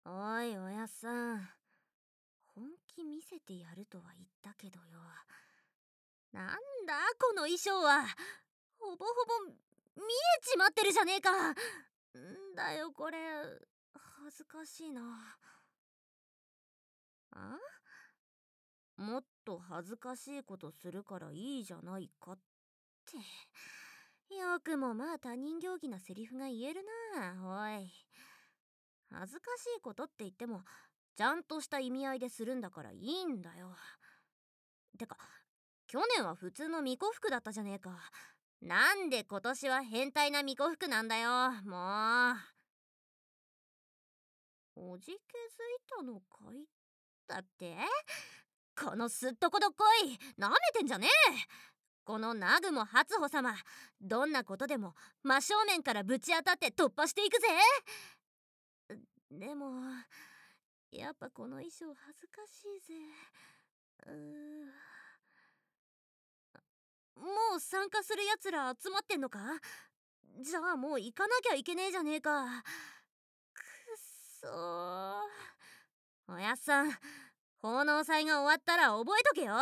おいおやっさん、本気見せてやるとは言ったけどよ。なんだこの衣装は。ほぼほぼ見えちまってるじゃねえか。んだよこれ、恥ずかしいな。もっと恥ずかしいことするからいいじゃないかって。よくもまあ他人行儀なセリフが言えるな。おい、恥ずかしいことって言ってもちゃんとした意味合いでするんだからいいんだよ。てか去年は普通の巫女服だったじゃねえか。なんで今年は変態な巫女服なんだよ。もうおじけづいたのかい。だってこのすっとこどっこいなめてんじゃねえ。このナグモ初穂様、どんなことでも真正面からぶち当たって突破していくぜ。でもやっぱこの衣装恥ずかしいぜ。もう参加するやつら集まってんのか。じゃあもう行かなきゃいけねえじゃねえか。くっそー。おやっさん、奉納祭が終わったら覚えとけよ。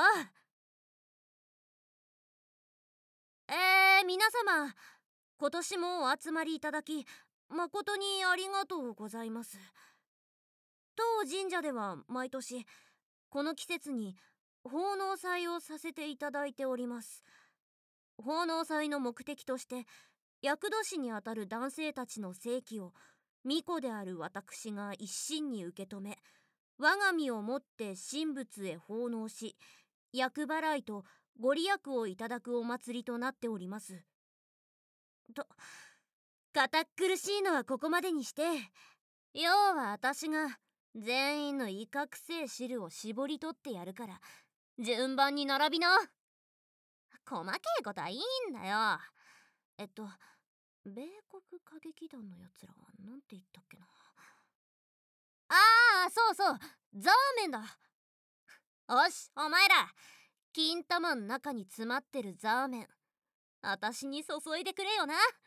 皆様、今年もお集まりいただき誠にありがとうございます。当神社では毎年この季節に奉納祭をさせていただいております。奉納祭の目的として厄年にあたる男性たちの生気を巫女である私が一心に受け止め、我が身をもって神仏へ奉納し、厄払いとご利益をいただくお祭りとなっております。と、堅苦しいのはここまでにして、要は私が全員の威嚇せえ汁を絞り取ってやるから順番に並びな。細けえことはいいんだよ。米国歌劇団のやつらはなんて言ったっけな。ああ、そうそう、ザーメンだ。おし、お前ら金玉の中に詰まってるザーメン私に注いでくれよな。